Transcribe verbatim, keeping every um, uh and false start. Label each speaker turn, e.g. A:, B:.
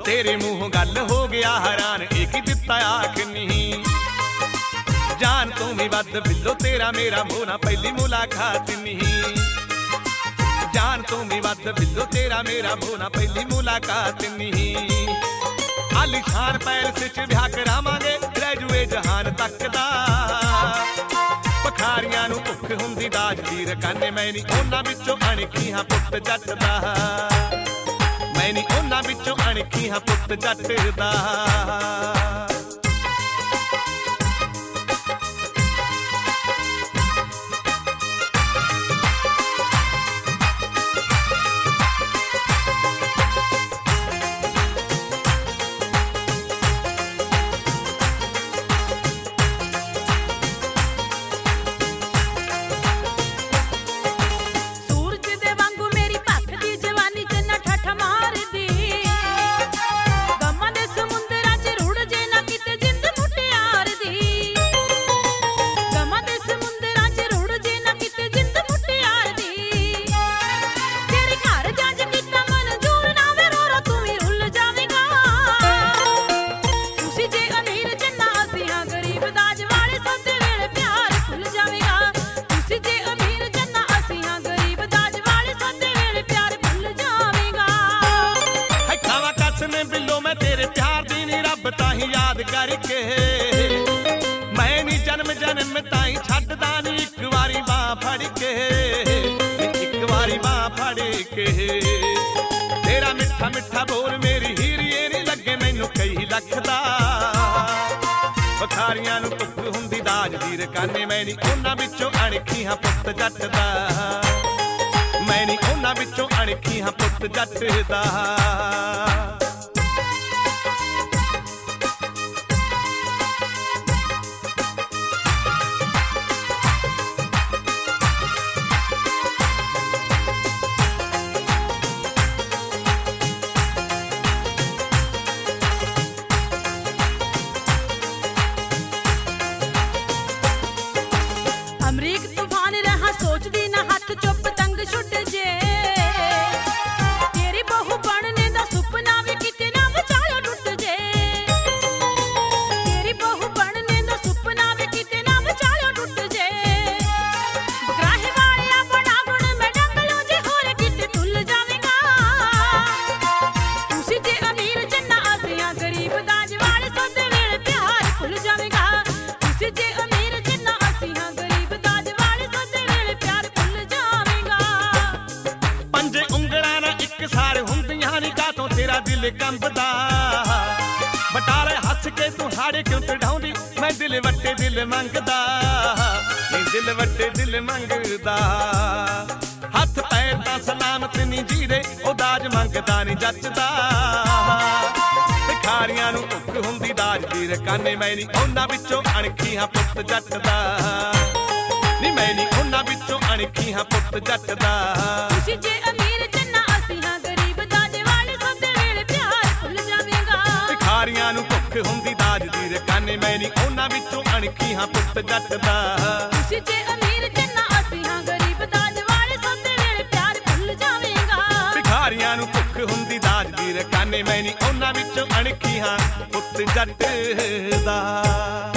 A: तेरे मुंह गल हो गया हैरान, एक ही दिता आख नहीं। जान तू भी वध बिल्लो तेरा मेरा मोना पहली मुलाकात नहीं। जान तू भी वध बिल्लो तेरा मेरा मोना पहली मुलाकात नहीं। आलीशान पैलेस च ब्याह करावांगे रह जहान तक दा। पखारियां नूं भुख हुंदी दाज दी रकाने, मैं नी उन्हां विचों अणखी हां पुत्त जट दा। मैं नी उन्हां विचों अणखी हां पुत्त जट दा। याद करके मैं नी जन्म जन्म ताई छड्डदा नी, एक वारी बां फड़ के एक वारी बां फड़ के। तेरा मिठा मिठा बोल मेरी हीरिए नी लगे मैनू कई लख दा। पखारियां नूं भुख हुंदी दाज दी रकाने, मैं नी उन्हां विचों अणखी हां पुत्त जट दा। मैं नी उन्हां विचों अणखी हां पुत्त जट दा।
B: अमरीक तूफान रहा सोचदी ना हथ चुप तंग छुट जे। तेरी बहू बनने दा सुपना भी किते ना विचालों टुट जे। तेरी बहू बनने दा सुपना भी किते ना विचालों टुट जे। बगराहे वालिया बना गुण मैं डंगलों जे होर किते तुल जावेगा। तुसी जे अमीर जन्ना आसियां गरीब दाज वाले सदे वेले प्यार भुल जावेगा। तुसी जे अमीर जन्ना आसियां गरीब दाज वाले सदे वेले प्यार भुल जावेगा।
A: पंजे उंगलां ना इक सार हुंदियां नी, कातों तेरा दिल कंबदा। बटारे हस के तू हाड़े क्यों चढ़ाउंदी, मैं दिल वट्टे दिल मंगदा। नी दिल वट्टे दिल मंगदा। हथ पैर तां सलामत नी जीरे, ओ दाज मंगदा नी जचदा। भिखारियां नूं भुख हुंदी दाज दी रकाने, मैं नी उन्हां विचों अणखी हां पुत्त जट दा। नी मैं नी उन्हां विचों अणखी हां पुत्त जट दा।
B: तुसी जे अमीर जन्ना असीं हां गरीब दाज वाले सदे वेले प्यार भुल जावेगा।
A: भिखारियां नूं भुख हुंदी दाज दी रकाने, मैं नी उन्हां विचों अणखी हां पुत्त जट दा।
B: तुसी जे अमीर जन्ना असीं हां गरीब दाज वाले सदे वेले प्यार भुल जावेगा।
A: भिखारियां नूं भुख हुंदी दाज दी रकाने, मैं नी उन्हां विचों अणखी हां पुत्त जट दा।